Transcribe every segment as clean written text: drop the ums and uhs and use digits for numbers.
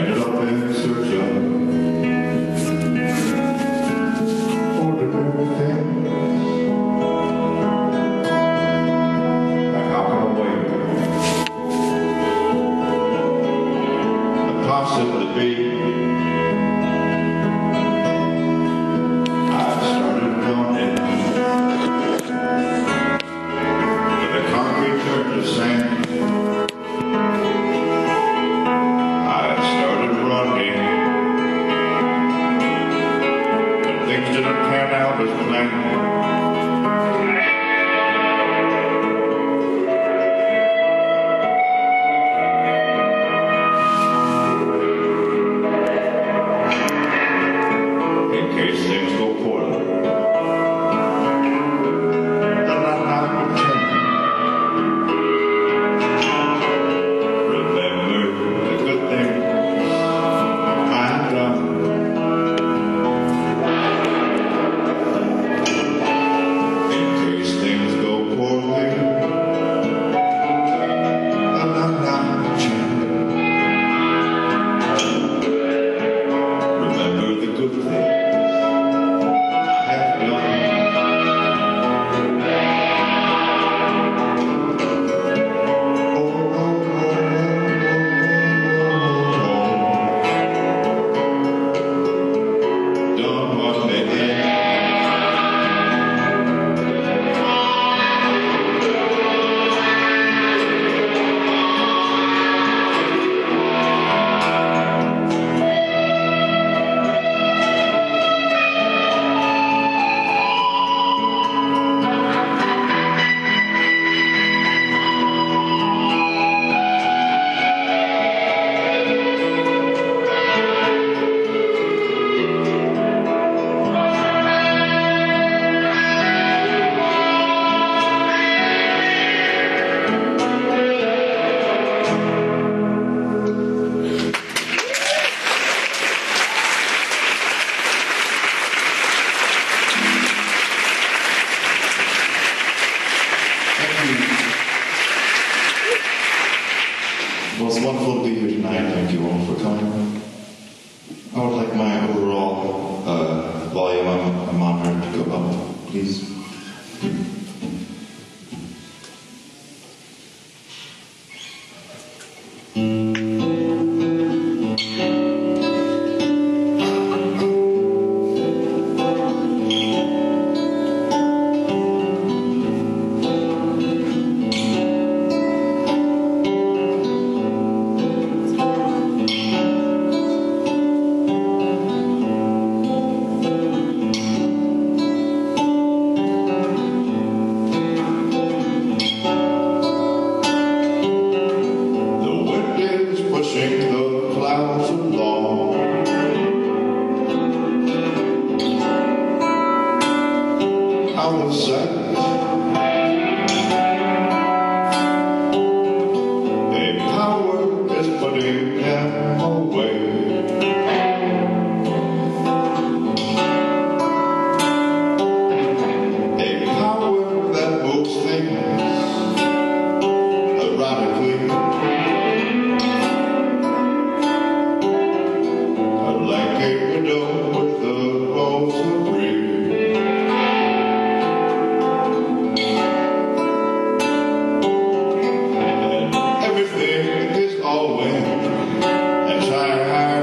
ended up in search of ordinary things. Like hopping away, the toss of the bee. I started running, but the concrete turned to sand. Well, it's wonderful to be here tonight. Thank you all for coming. I would like my overall volume. I'm honored to go up, please. Everything is always as I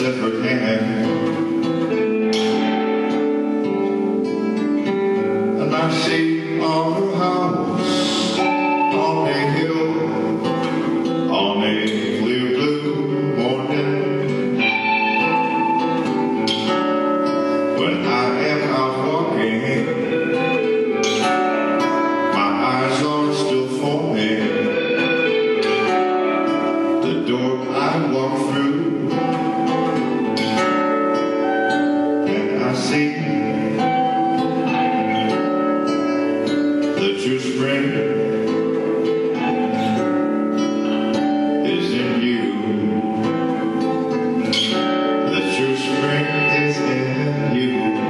separate hand. And I see our house on a hill on a clear blue morning. When I am out walking, my eyes are still forming. The door I walk through, and I see the true spring is in you. The true spring is in you.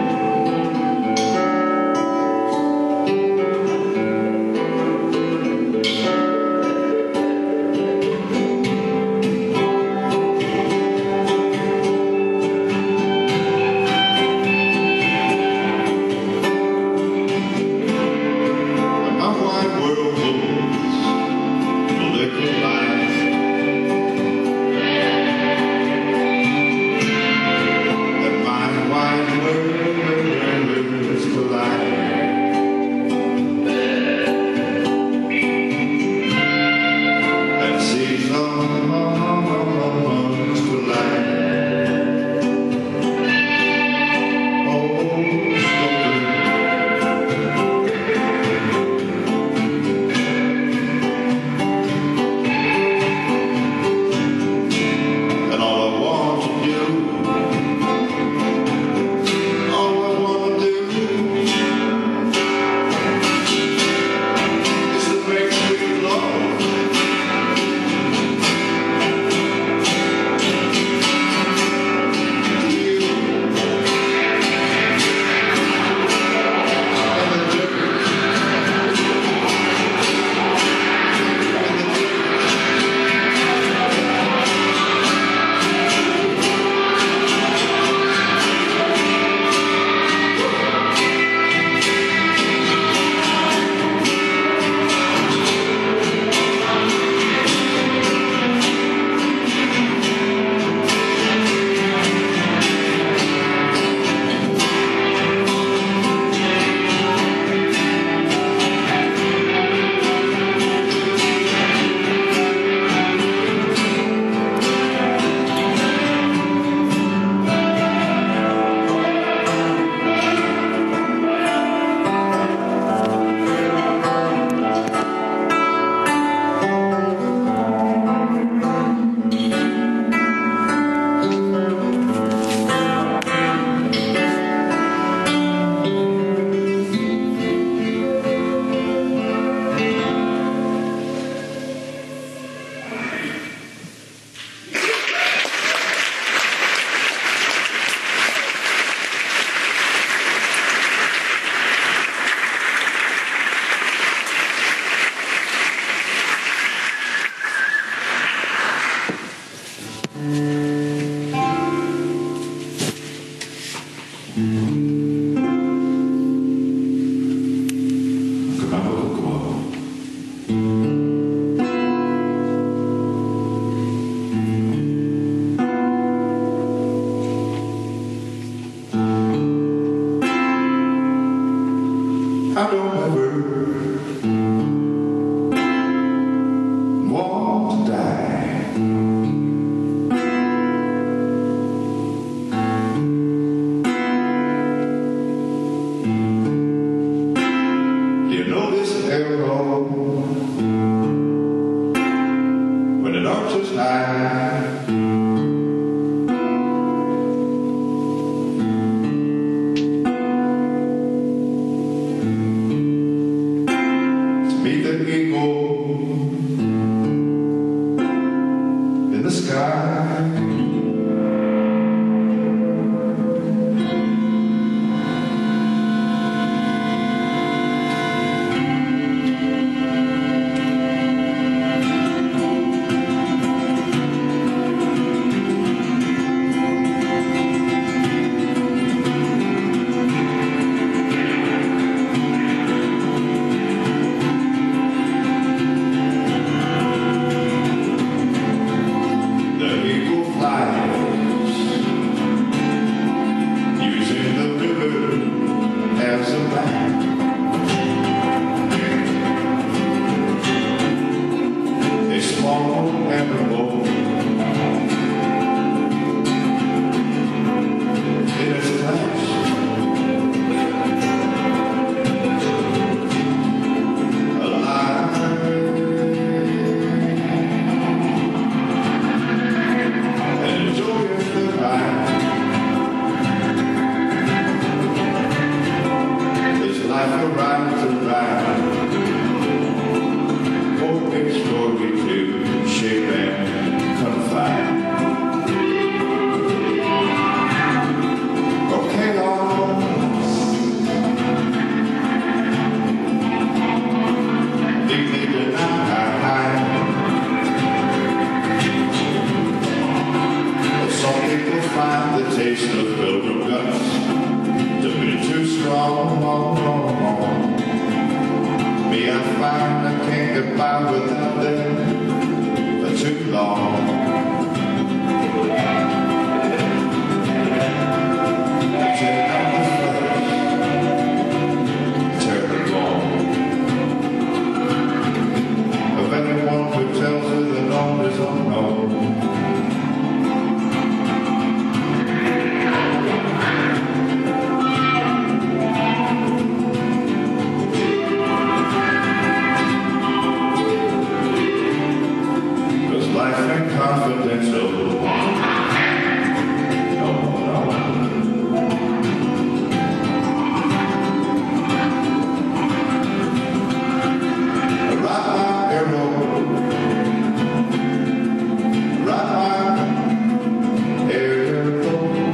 I don't ever want to die. You know this arrow when it arches high. Meet the eagle in the sky. The eagle flies. taste of pilgrim guts to be too strong. Me, I find I can't get by without them for too long. Take out the flesh, tear the bone of anyone who tells you the known is unknown. Life ain't confidential. No, no. Ride my arrow. Ride my arrow.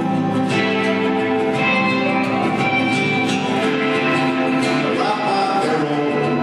Ride my arrow.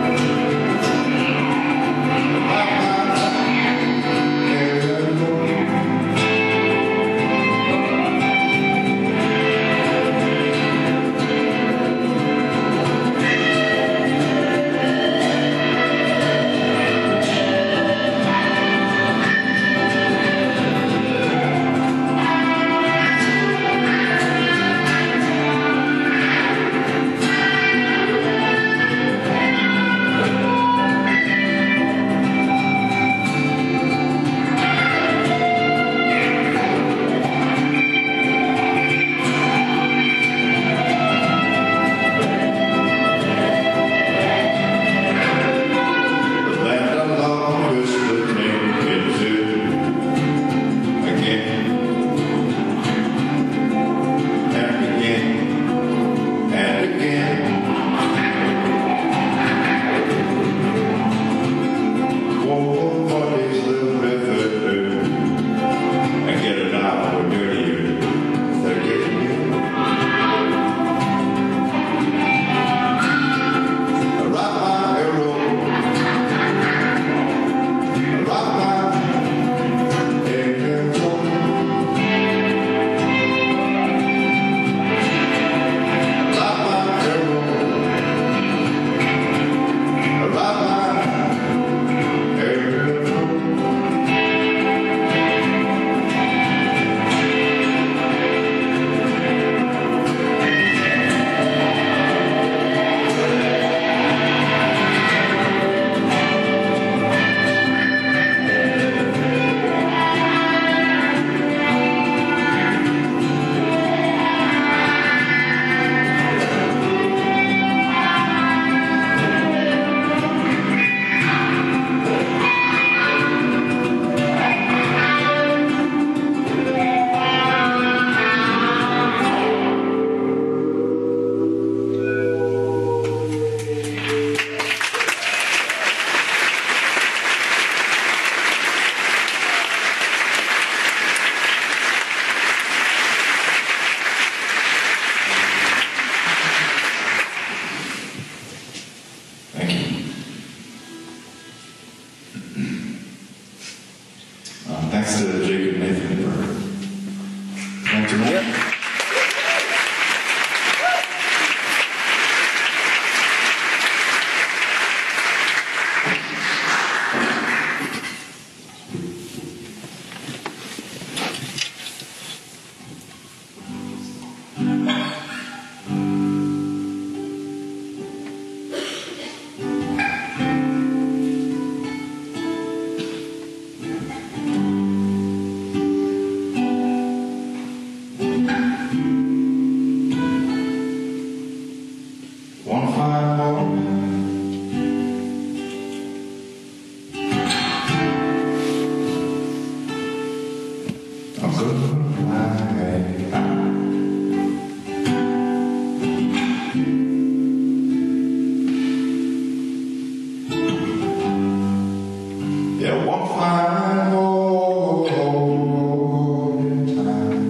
Thanks to Jacob Nathan for coming tonight. Yep. One fine morning, I'm gonna fly out. Yeah, one fine morning time,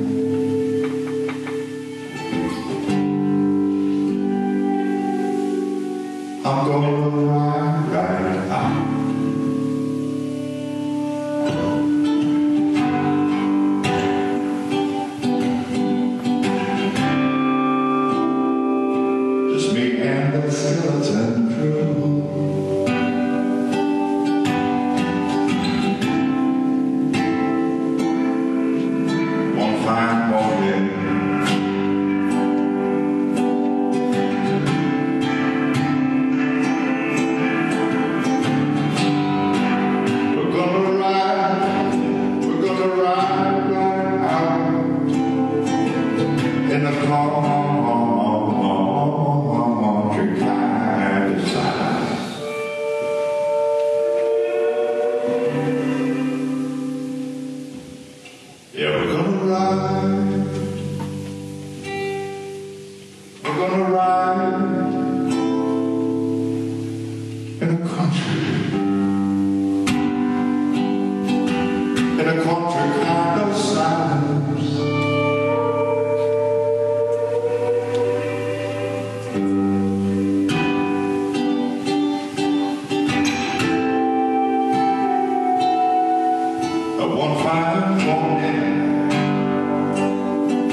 I'm gonna ride right out. ride. We're gonna ride in a country kind of silence. One fine morning,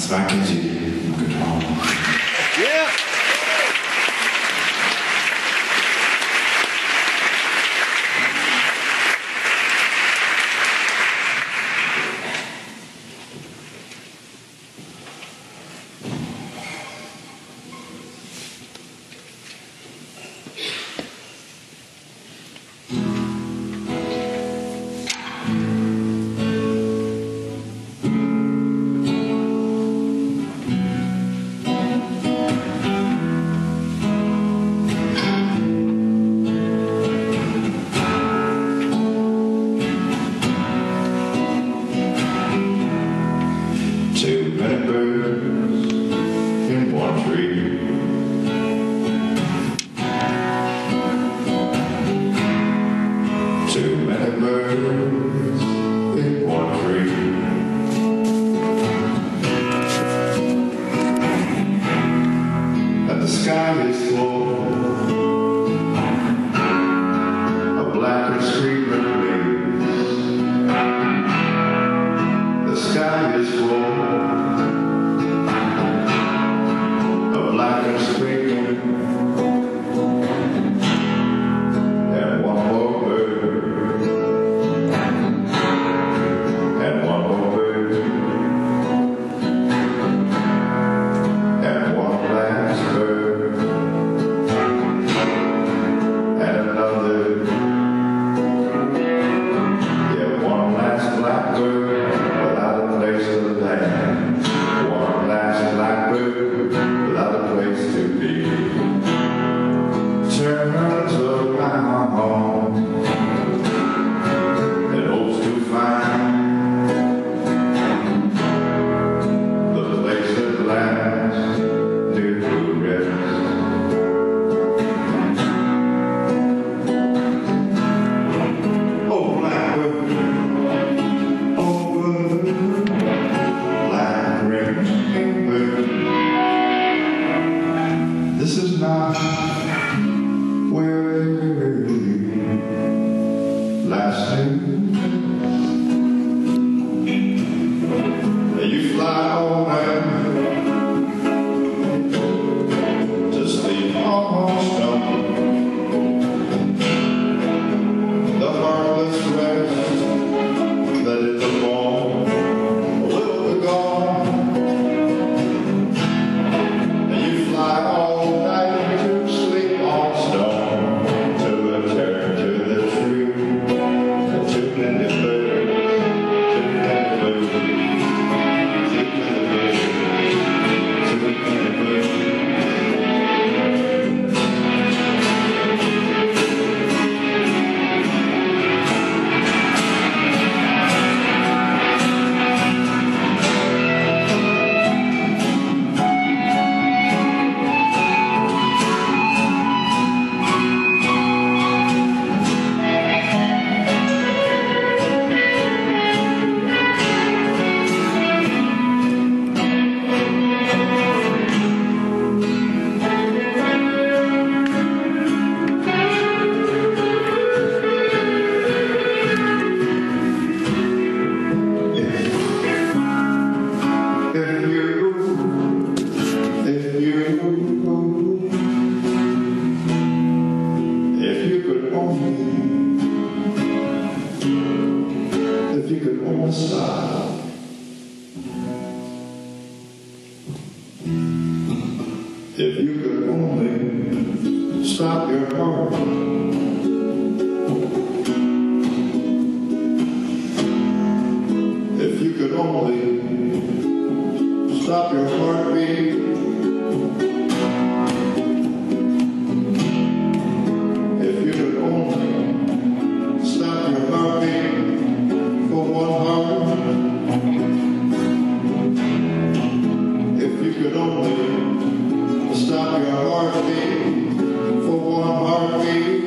Frank Kinsey on guitar. Yeah. Too many birds in one tree. Too many birds in one tree. And the sky is full of black and screaming leaves. The sky is full of black and screaming, and one more bird, and one more bird, and one last bird, and another, yeah, one last blackbird without a place to land, one last blackbird without a place to be. Turns around and hopes to find the place that lands near to rest. Oh, blackbird, oh, bird, black ringed bird. This is not where last knew. You fly all night to sleep on stone. The heartless rest that in the morn will be gone. And you fly all night to sleep on stone, to return to the tree. And too many birds, too many birds, too many birds, too many birds. If you could only stop. If you could only stop your heart. If you could only stop your heartbeat. If you could only stop your heartbeat for one heart. If you could only stop your heartbeat for one heartbeat.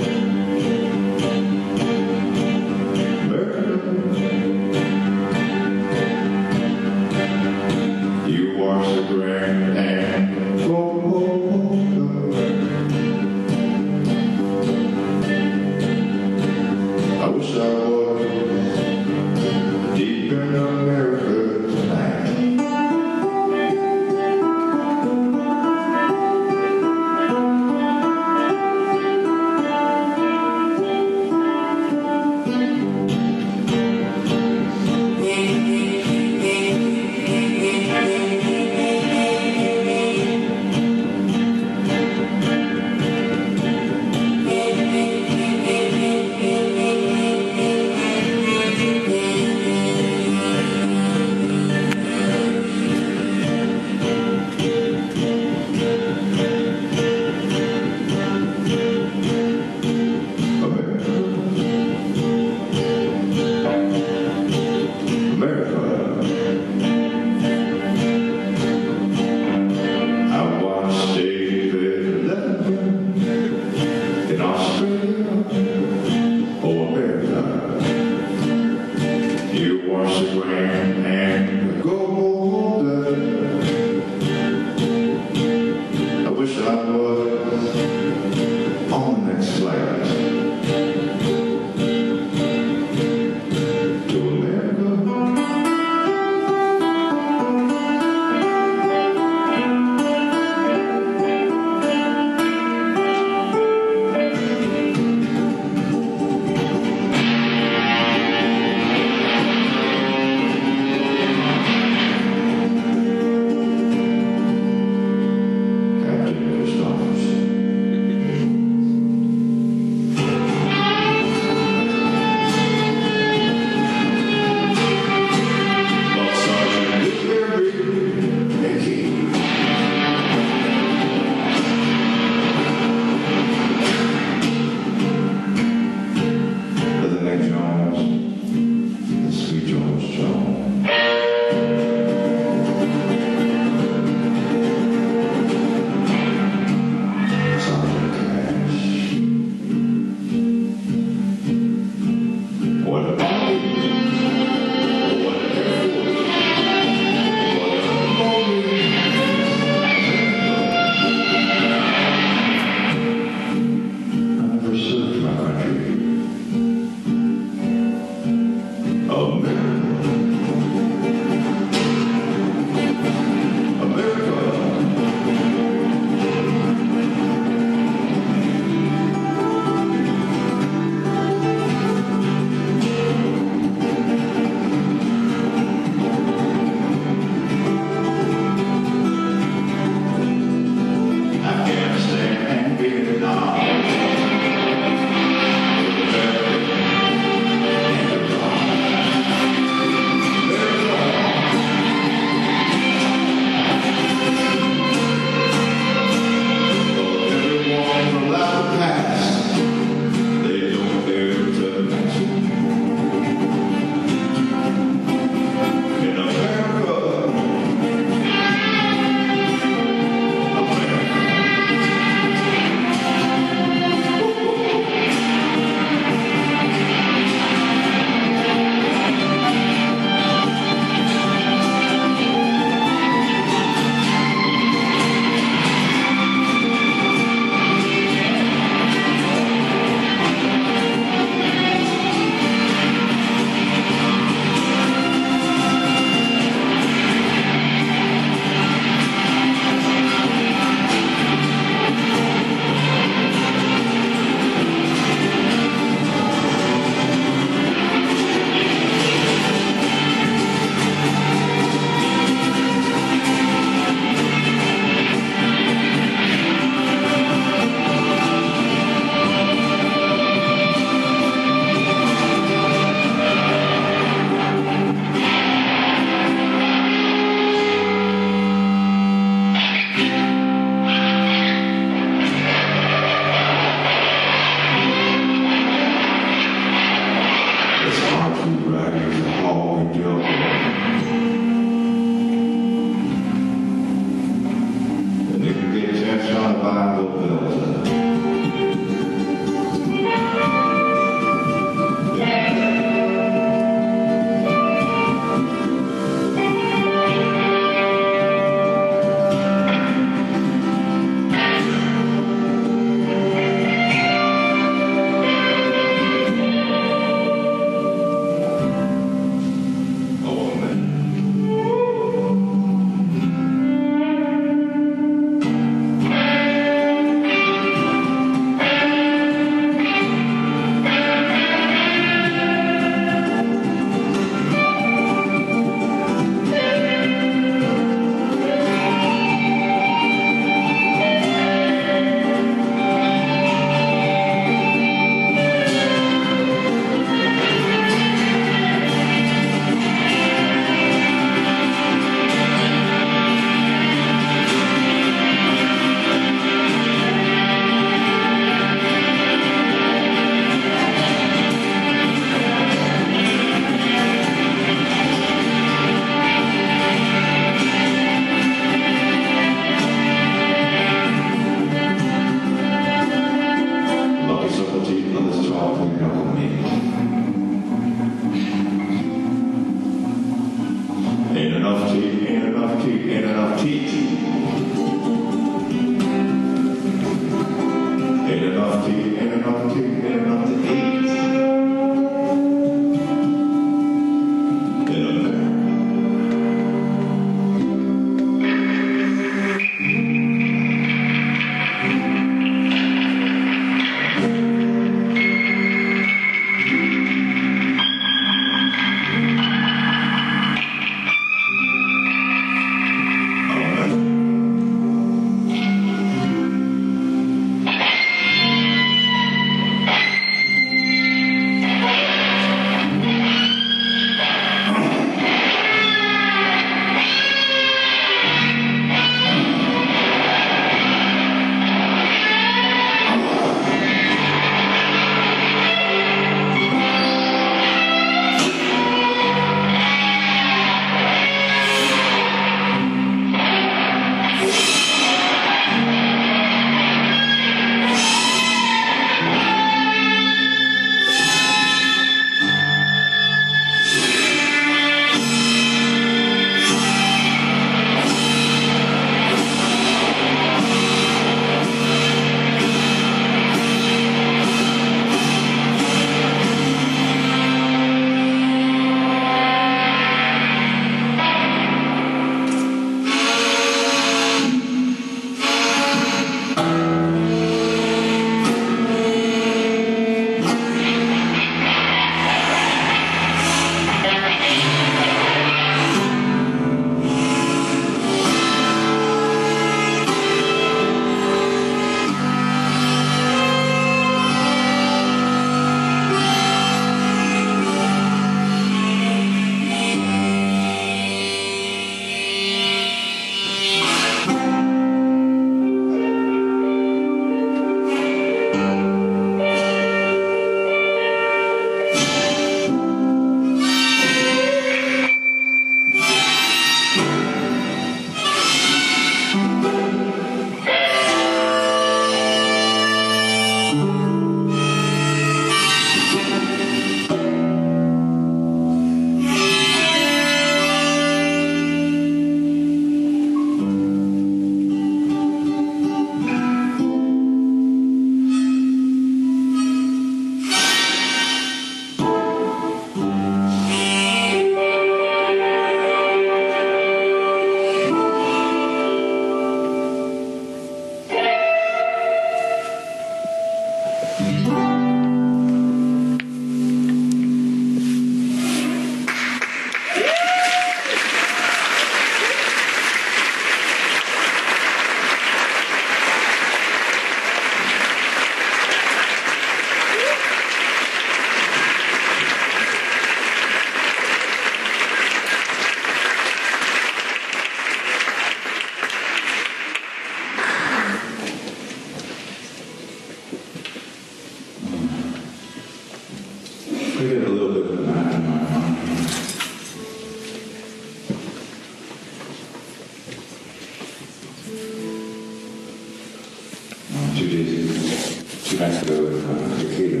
2 nights ago in Decatur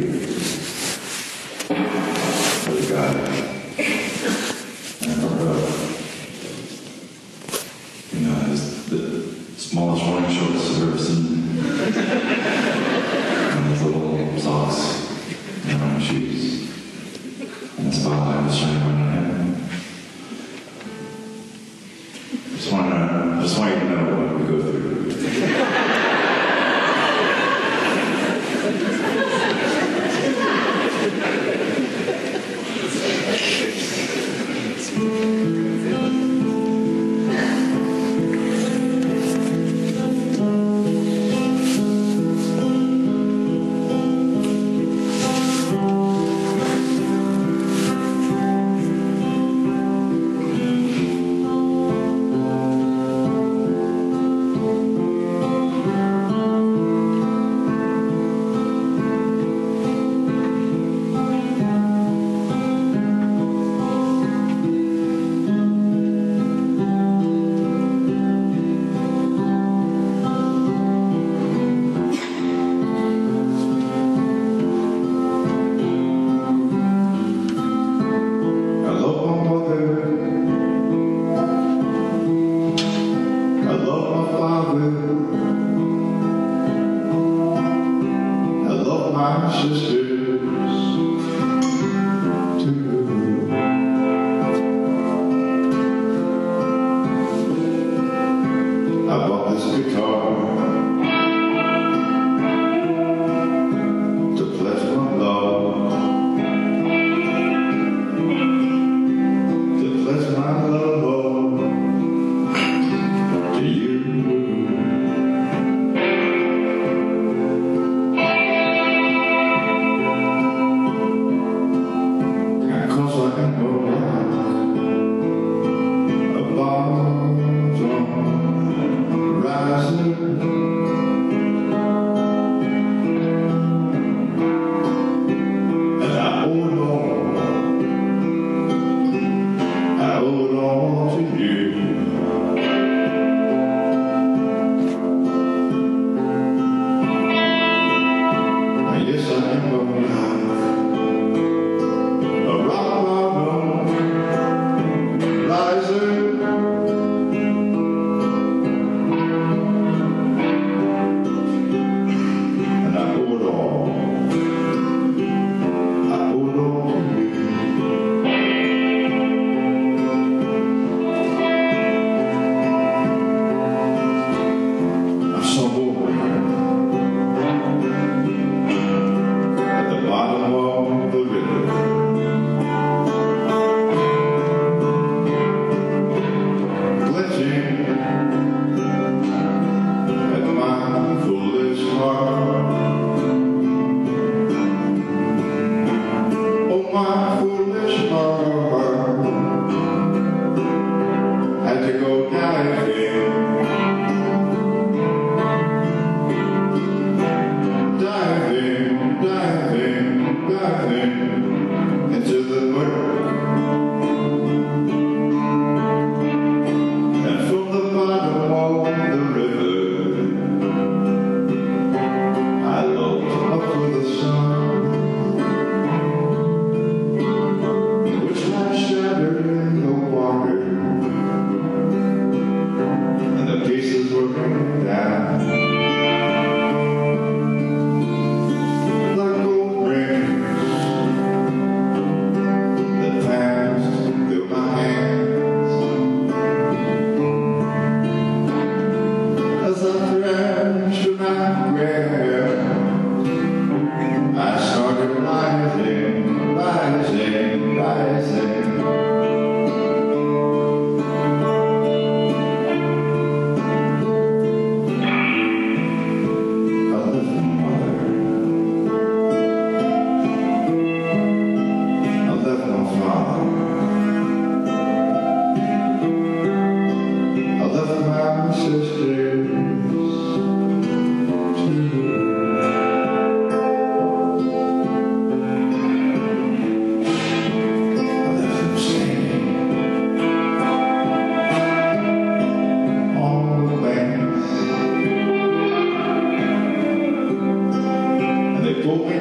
with a guy. And I remember, it's the smallest running shorts I've ever seen. And those little socks and running shoes. And the spotlight was shining on him. Just want you to know what we go through.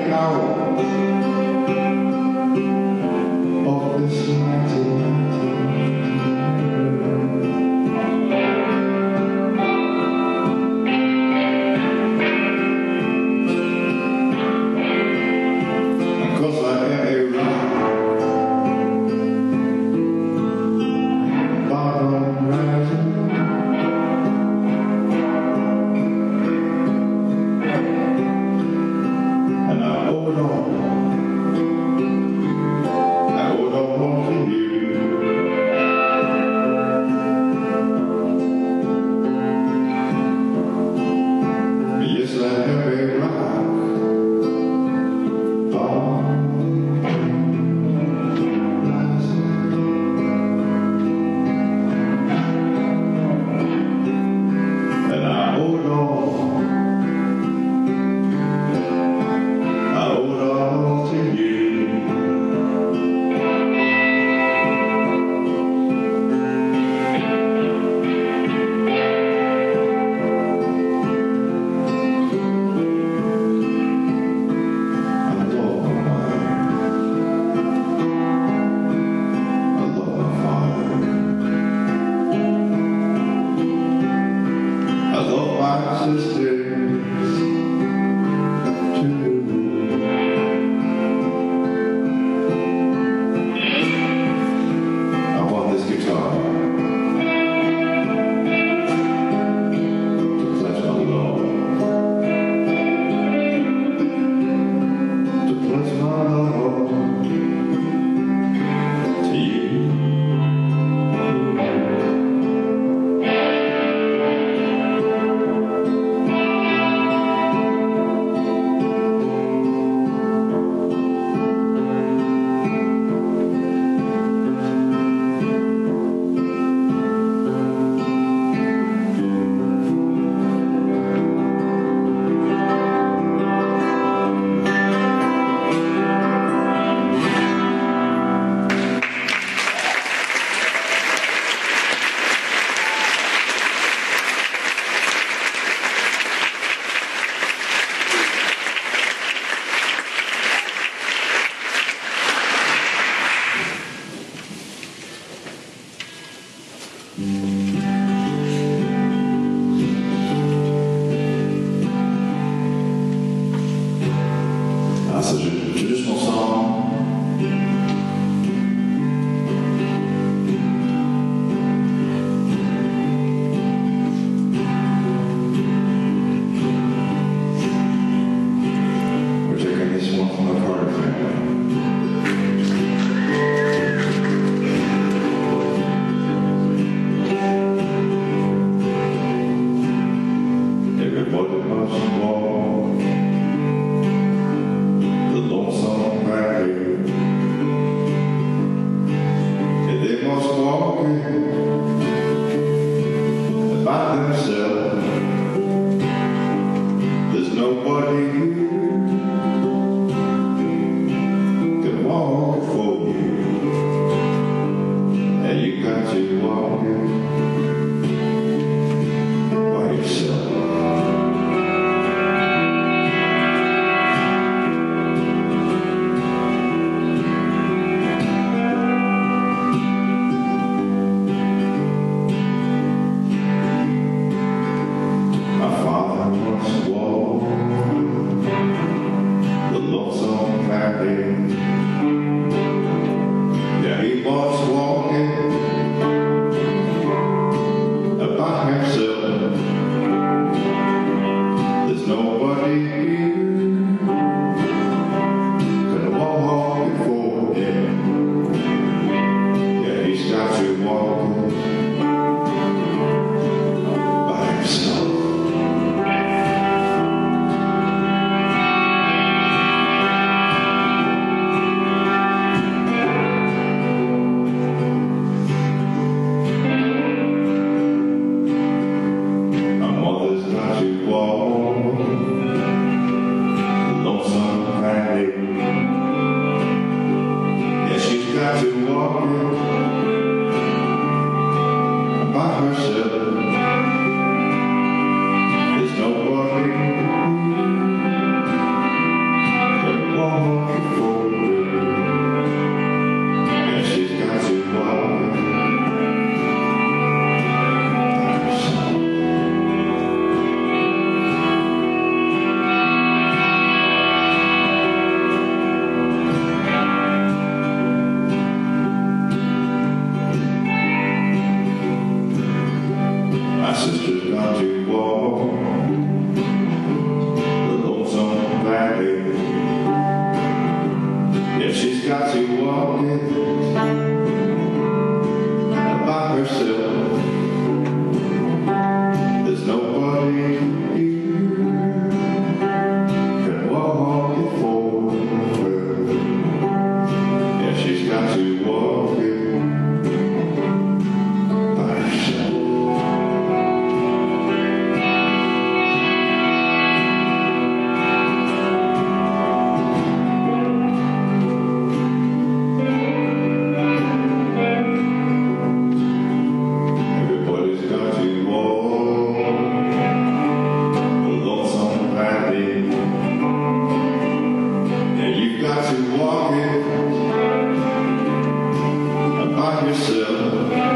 hours of this 1990. 'Cause I am a rock bottom rising. And I hold on to you. Yes, I have a rock bottom rising. And I hold on to you. I love my father. I love my sisters too. I want this guitar to pledge my love, to pledge my love to you. That's a traditional song. We're taking this one from the Carter family. Everybody must walk the lonesome valley. And they must walk it by themselves. There's nobody here can walk it for you. And you got to walk it by yourself. My father once walked the lonesome valley. Yeah, he was walking about himself. There's nobody here can walk it for him. Yeah, he's got to walk it by himself. walking by herself. There's nobody here can walk it for her. Yeah, she's got to walk it by herself. Everybody's got to walk the lonesome valley. Yeah, you've got to walk it by yourself.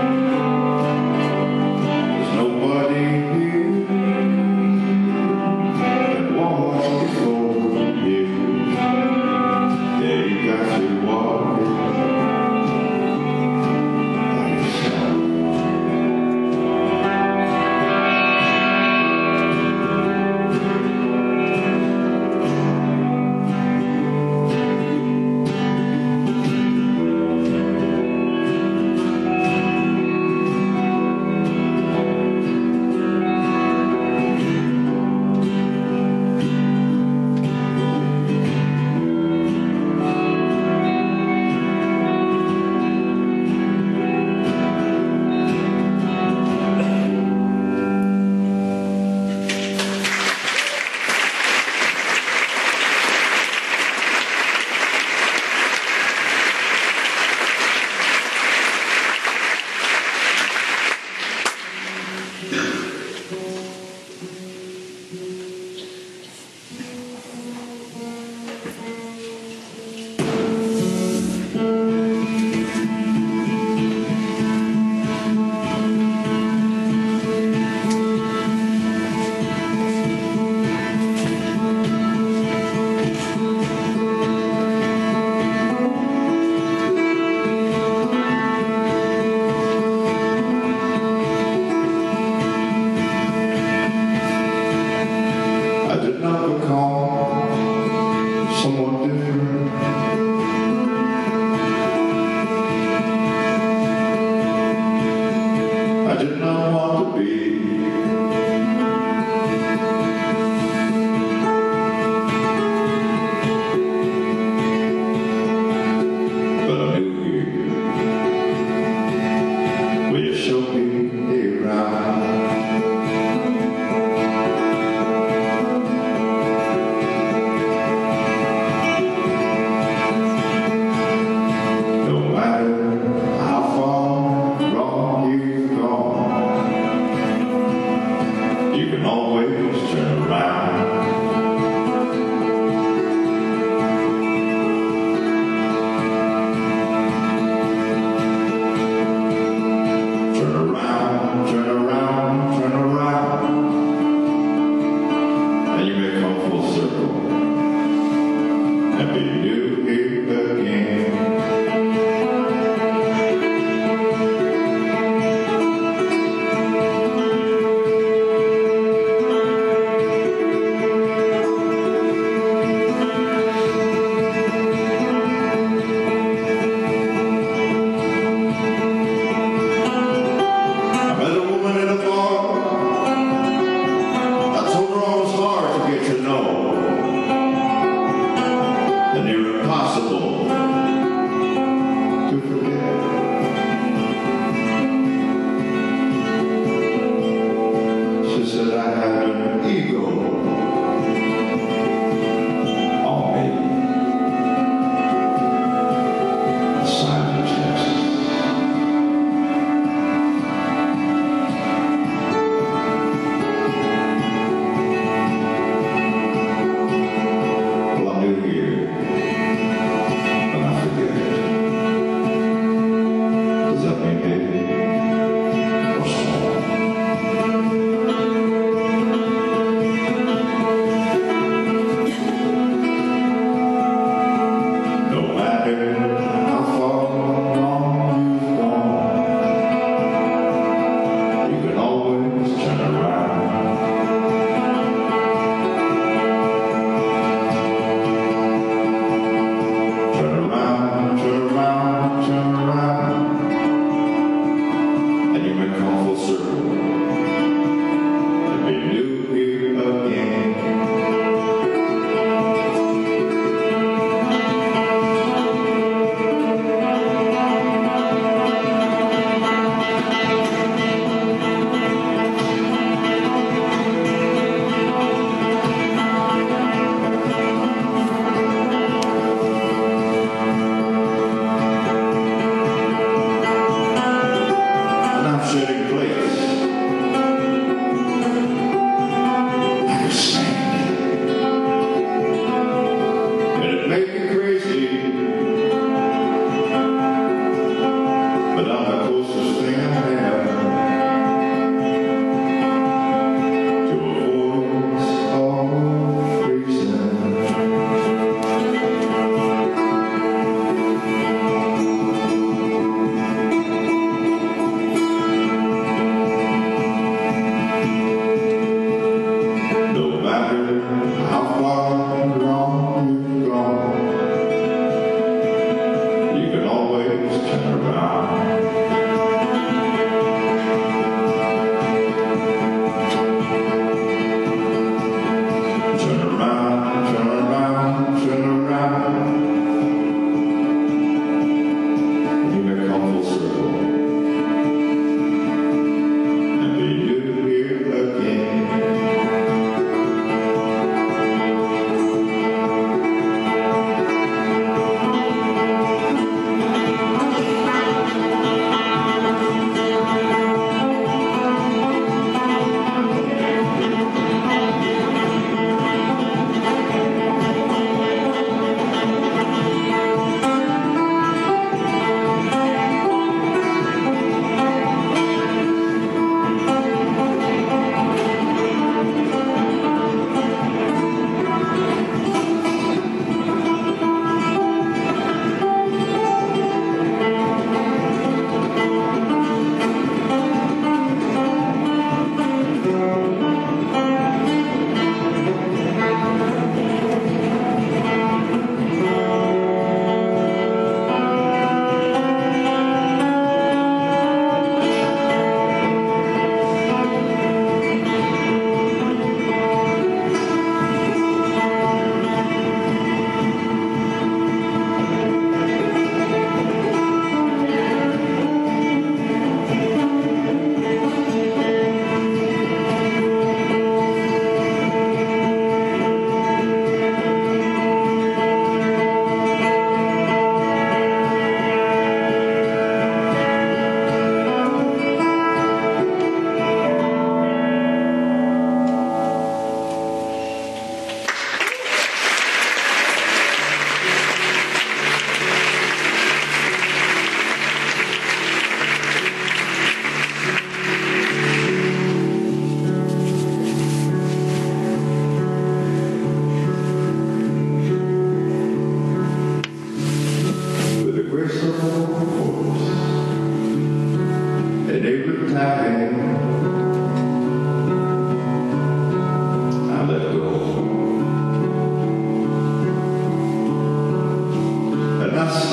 There's nobody here that walks it for you. Yeah, you've got to walk it by yourself. I did not become someone different. I did not want to be. But I knew you. Will you show me around? No matter how far wrong you've gone, you can always turn around. Turn around, turn around, turn around, and you may come full circle and be new here again. I met a woman in a bar. I told her I was hard to get to know. And you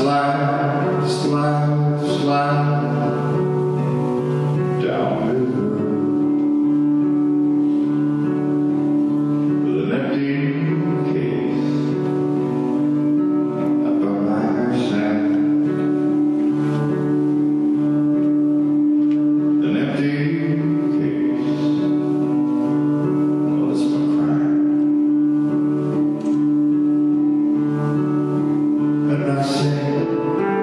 slide, slide, slide down river with an empty case up by her side. An empty case, well, it's for crime. And I said,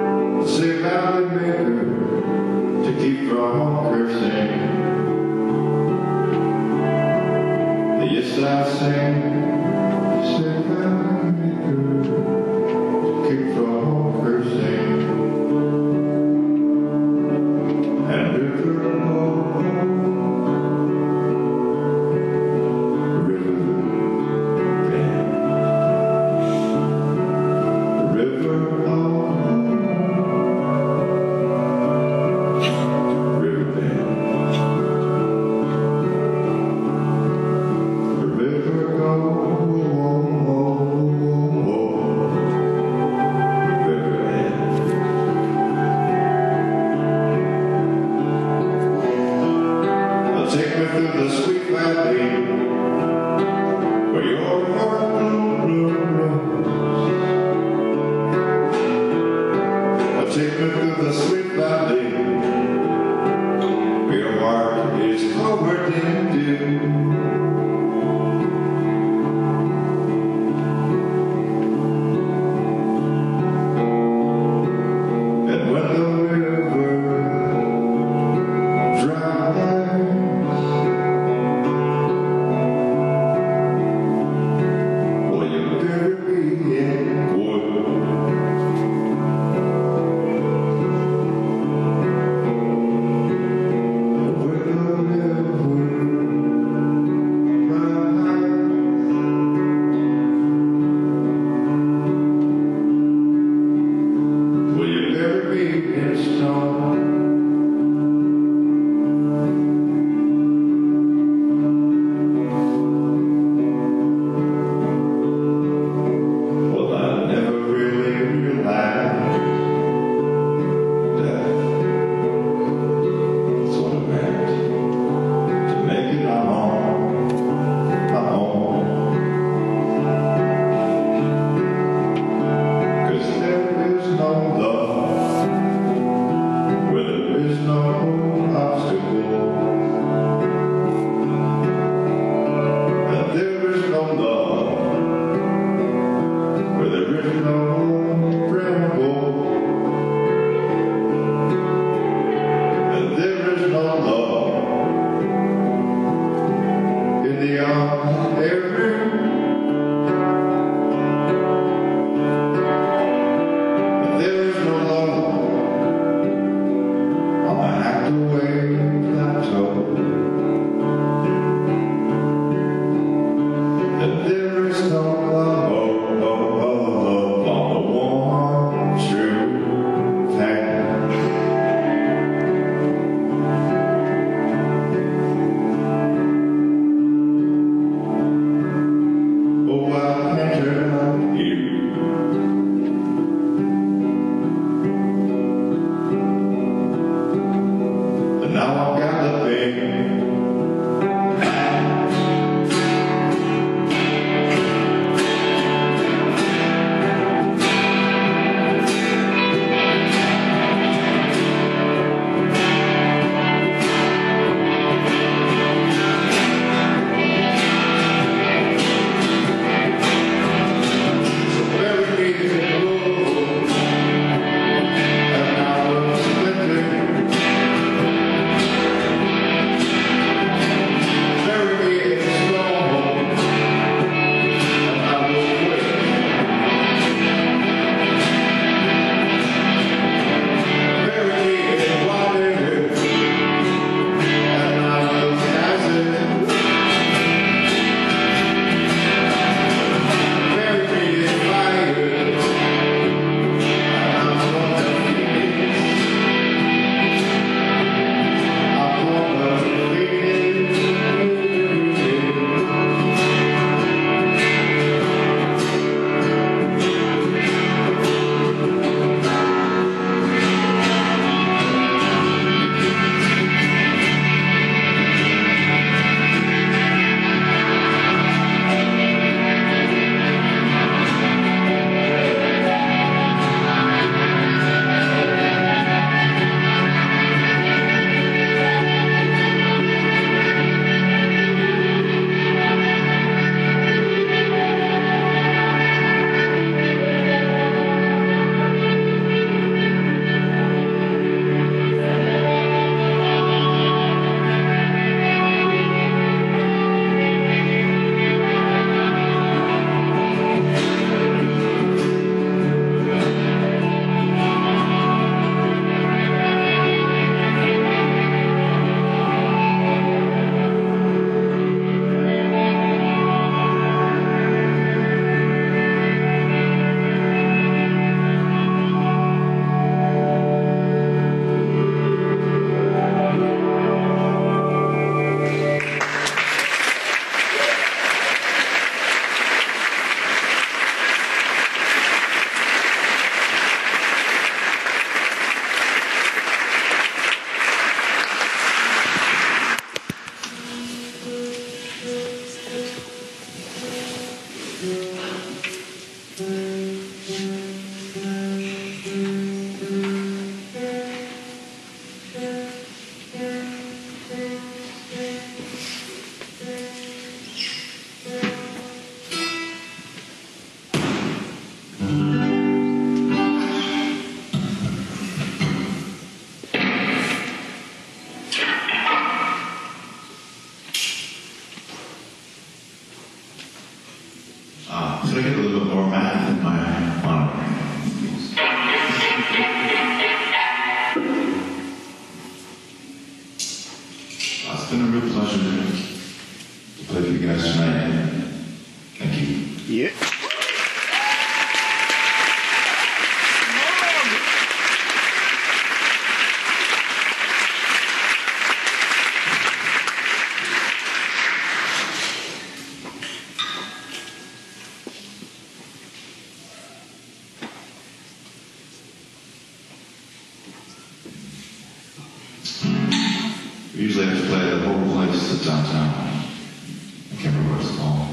Usually I have to play the whole place at downtown. I can't remember what it's called.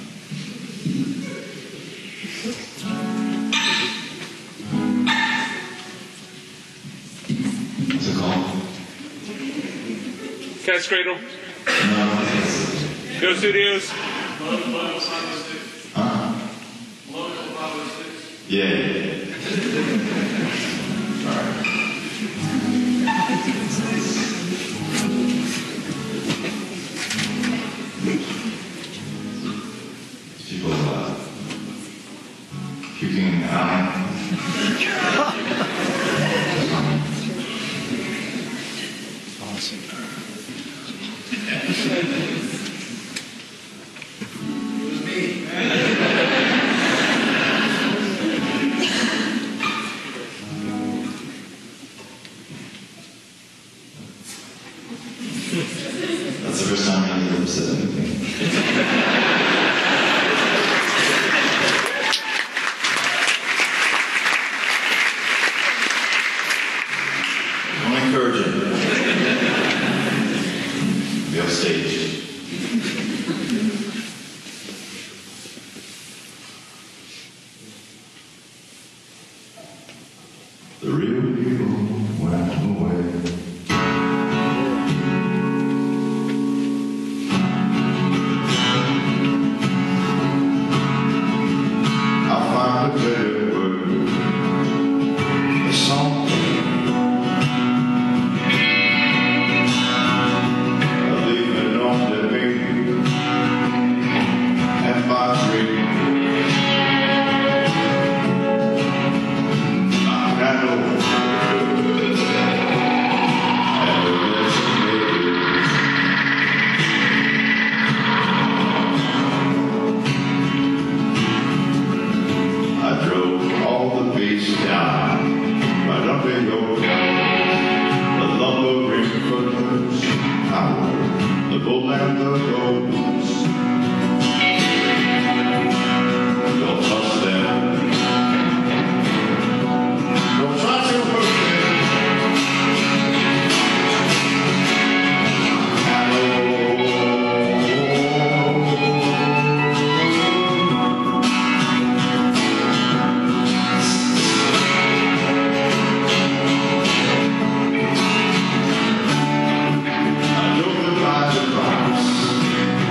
What's it called? Cat's Cradle. No. Go Studios. Huh? Yeah. Alright. People puking in the eye. That's the first time I've ever said anything. I want to encourage you. Be off stage. The real people went away. A better word, a song, a leaving on the baby, and my dream. I know, and the rest maybe. I drove all the beats down by dumping gold, the lumbering footers, power, the bull and the goats. Don't trust them. Don't try to hurt them. I drove them by the cross.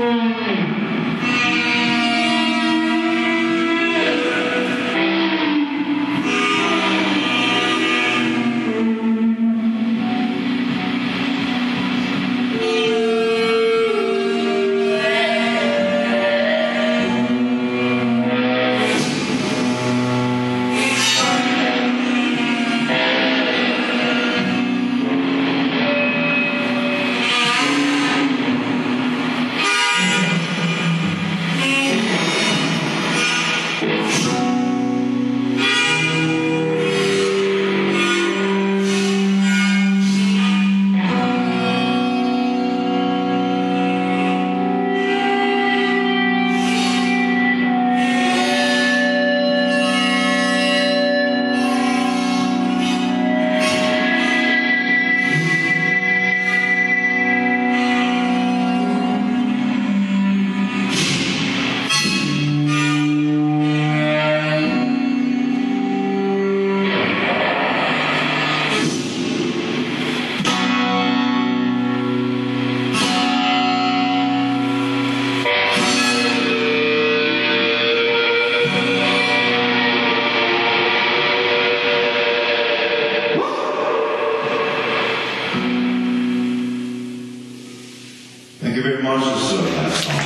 Thank you very much. This is that song.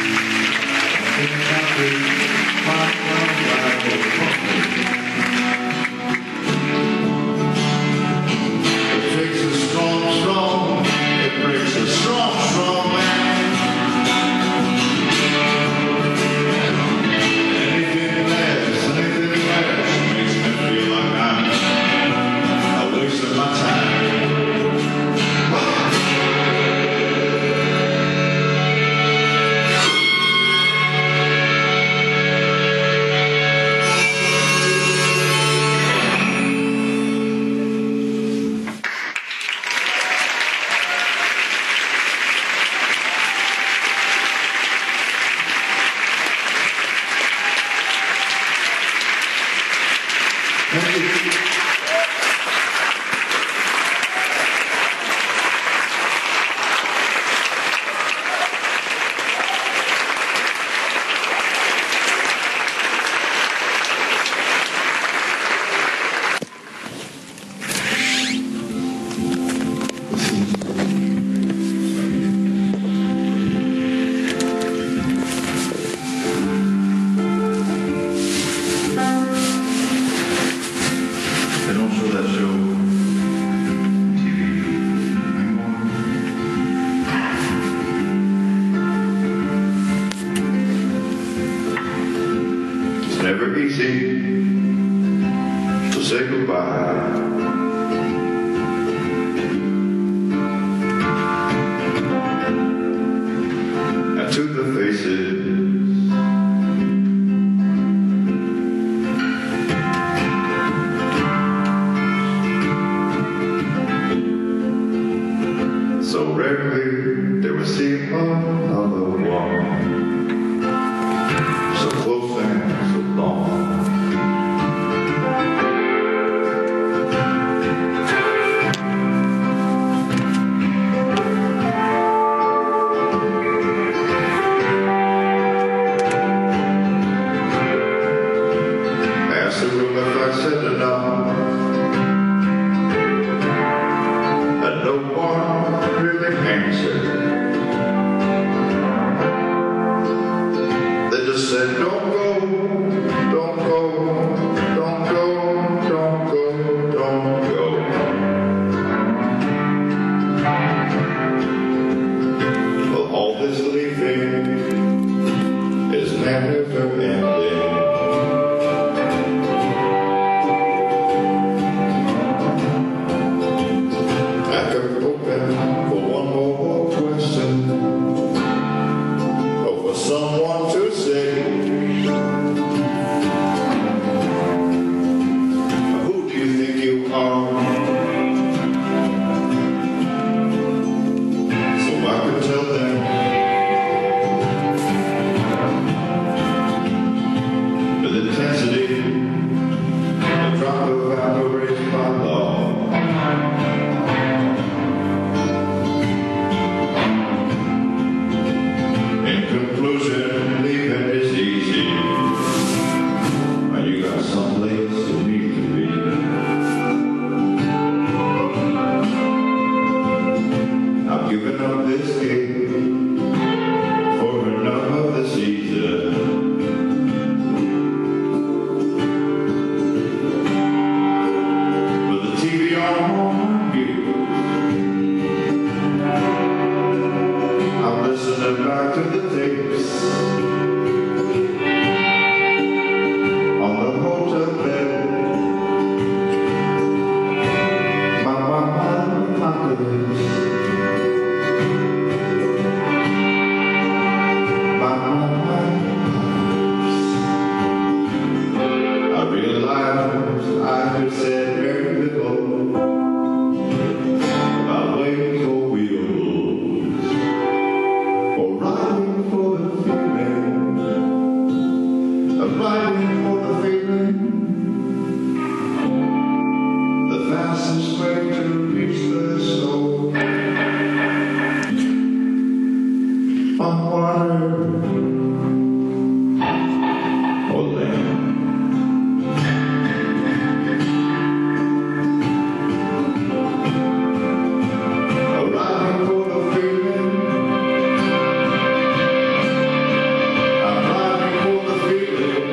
It takes a strong, it breaks a strong man. Anything less makes me feel like I'm a waste of my time. Never easy to say goodbye. And to the faces so rarely they will see another one, so close and so long. Ask the room if I said enough, and no one really answered. They just said, don't go, don't go, don't go, don't go, don't go. Well, all this leaving is never ending. I could open for one more question, or for someone to say, who do you think you are? So I could tell them water or land. Arriving for the feeling. I'm arriving for the feeling.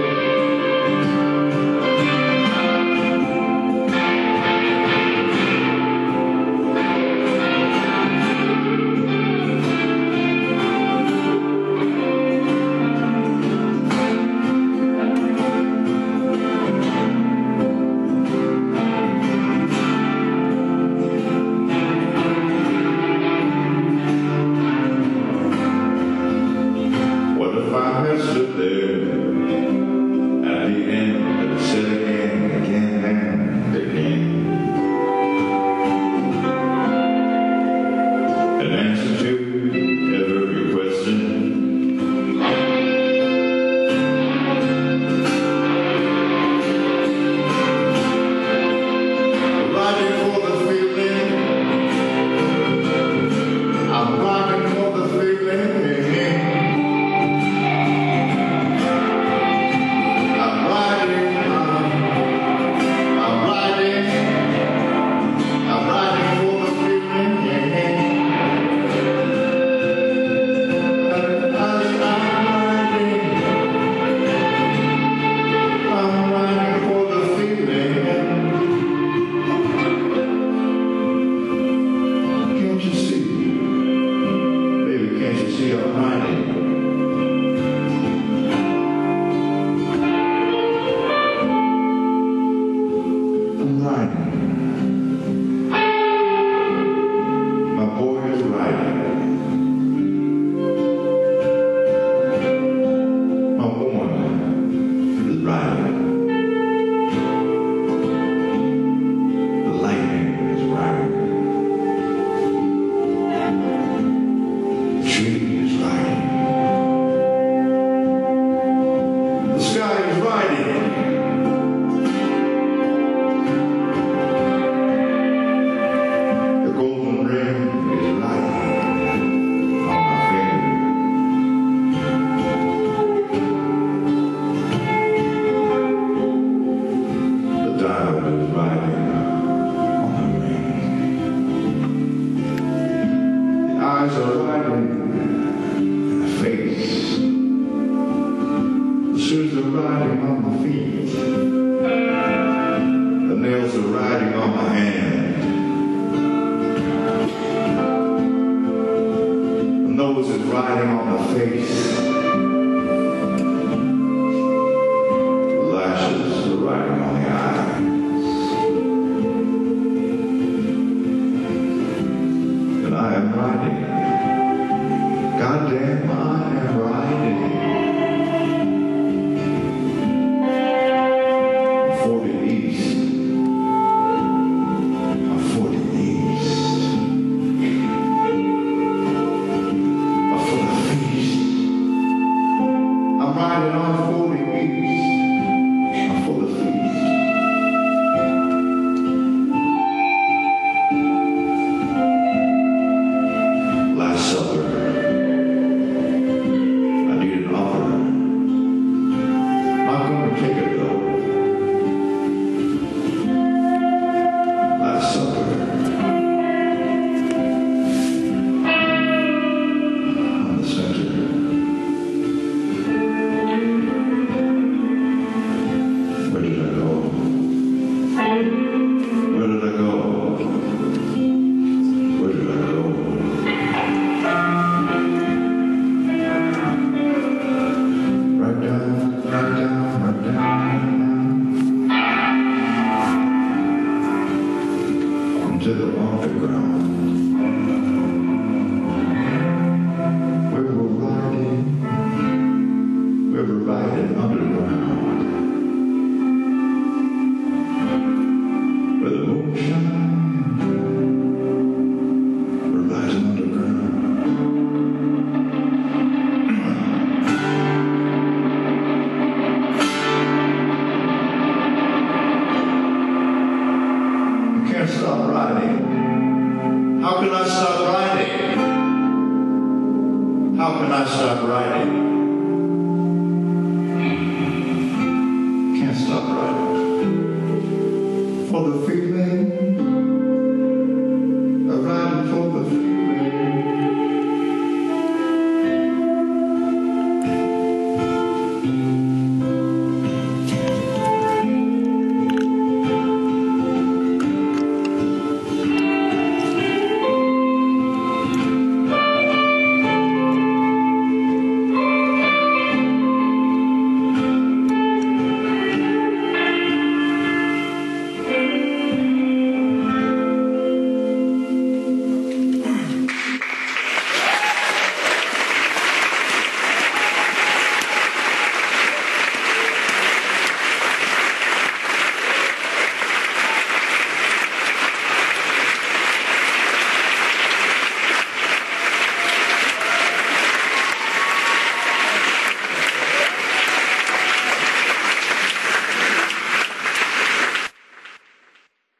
What if I had stood there at the end and said again and again an answer to every question? I'm riding for the feeling. I'm riding for the feeling. My boy is riding. My woman is riding. The lightning is riding. The tree is riding. The sky is riding. Eyes are riding in the face. The shoes are riding on the feet. The nails are riding on my hand. The nose is riding on the face. The lashes are riding on the eyes. And I am riding. Goddamn, I am riding for the east. For the east. For the feast. I'm riding on for the east. For the feast. Last Supper. riding. Can't stop riding. For the feeling